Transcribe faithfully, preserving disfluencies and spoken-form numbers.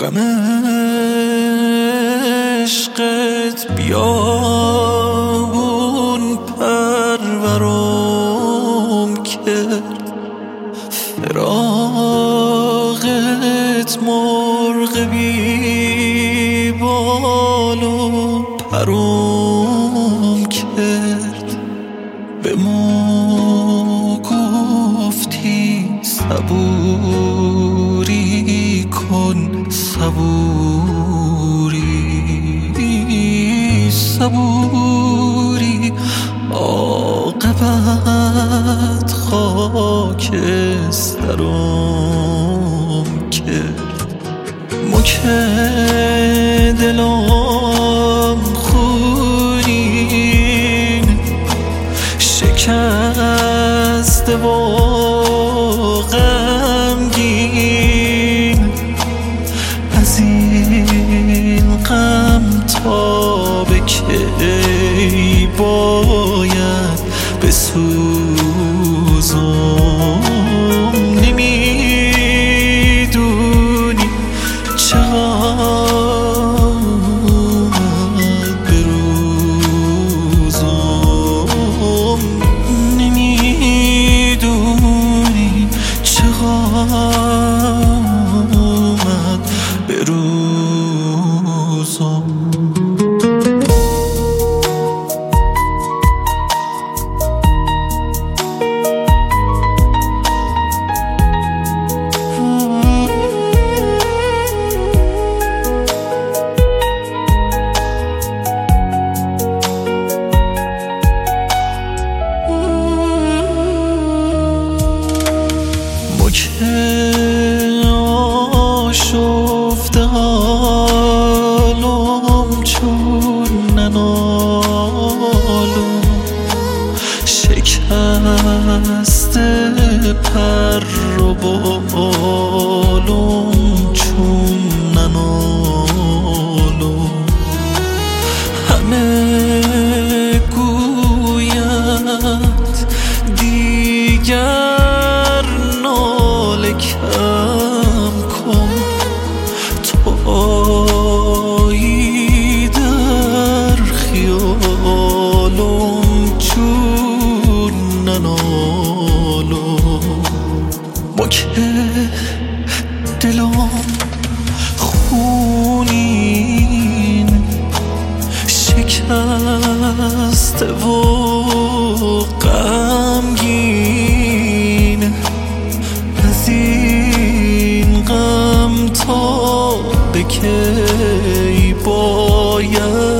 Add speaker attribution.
Speaker 1: غم عشقت بیابون پرورم کرد، فراقت مرغ بی بال و پرم کرد. به ما گفتی صبوری کن، صبوری صبوری، عاقبت خاکسترم کرد. ما که دلم خونین شکسته و غمگین، از این غم تا به کی باید بسوزم؟ نمیدونی چقدر به روزم، نمیدونی چقدر به روزم. که آشفته حالم چون ننالم، شکسته پر و بالم چون ننالم. همه گوید دیگر ناله کم کن، تویی در خیالم چون ننالم. ما که دلم خونین شکسته و غمگین، از این غم تا به کی باید